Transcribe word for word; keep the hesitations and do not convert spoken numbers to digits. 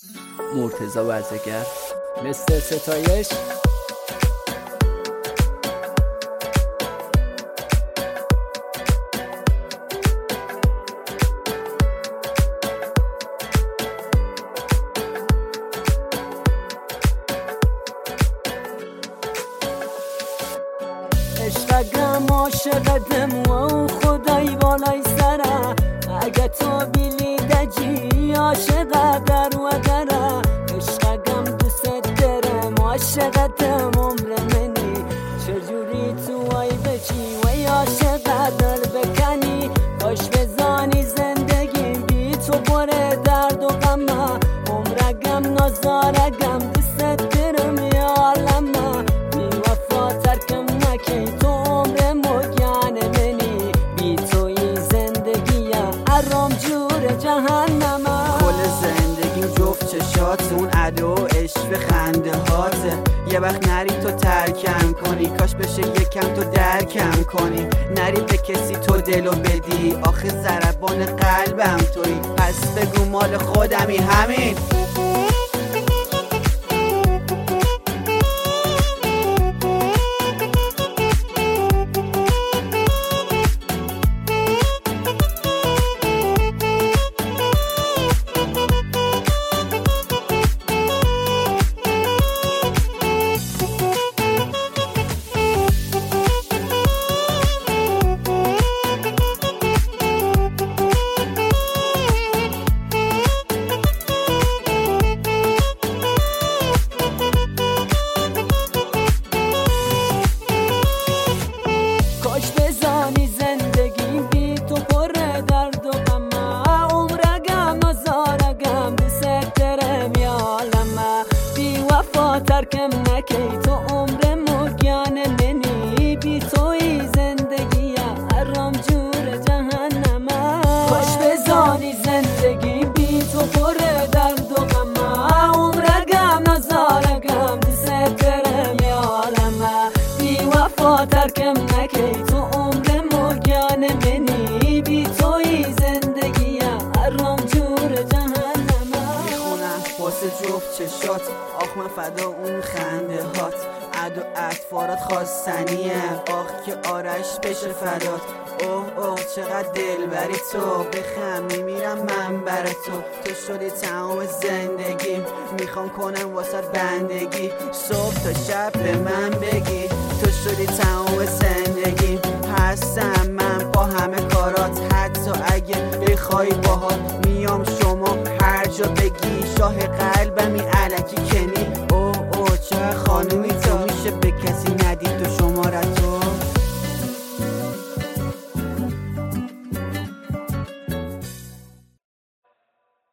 مرتضی برزگر. مثل ستایش عشقم عاشقتم و خدای بالای سره، اگه تو بیلی دجی عاشق در و دره. عشقم دوست دارم عاشقتم عمر منی، چجوری تو وای بچی وای عاشق در بکنی. باش بزانی زندگی بی تو بره درد و غم، عمرگم نازارگم دوست دارم یا عالم. بی وفا ترکم نکی تو عمر مگن منی، بی توی زندگی حرام جور جهنم. کل زندگیم جفت چشات، اون ادا و عشق خنده هاته. یه وقت نری تو ترکم کنی، کاش بشه یکم تو درکم کنی. نری به کسی تو دلو بدی، آخه ضربان قلبم توی. پس بگو مال خودمی همین. ترکم نکی تو عمر مگن منی، بی توی زندگی حرام جور جهنم. باش بزانی زندگی بی تو پر درد و غم، عمرگم نزارگم دوست دارم یا عالم. بی وفا ترکم نکی تو عمر مگن منی، بی توی زندگی حرام جور جهنم. میخونم واسه جفت چشات، آخ من فدا اون خنده هات. عد و اطفارات خواستنیه، آخ که آرش بشه فدات. اوه اوه چقدر دل بری تو، بخم میمیرم من بر تو. تو شدی تمام زندگیم، میخوام کنم واسه بندگی. صبح تا شب به من بگی تو شدی تمام زندگیم. هستم من با همه کارات، حتی اگه بخوای باهات میام شما هر جا بگی. شاه